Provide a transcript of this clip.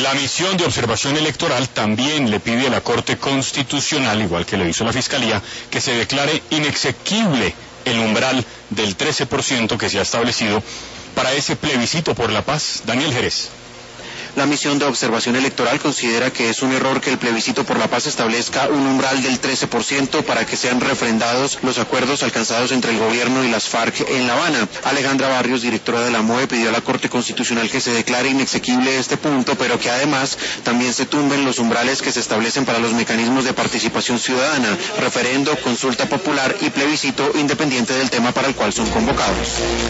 La misión de observación electoral también le pide a la Corte Constitucional, igual que lo hizo la Fiscalía, que se declare inexequible el umbral del 13% que se ha establecido para ese plebiscito por la paz. Daniel Jerez. La misión de observación electoral considera que es un error que el plebiscito por la paz establezca un umbral del 13% para que sean refrendados los acuerdos alcanzados entre el gobierno y las FARC en La Habana. Alejandra Barrios, directora de la MOE, pidió a la Corte Constitucional que se declare inexequible este punto, pero que además también se tumben los umbrales que se establecen para los mecanismos de participación ciudadana, referendo, consulta popular y plebiscito independiente del tema para el cual son convocados.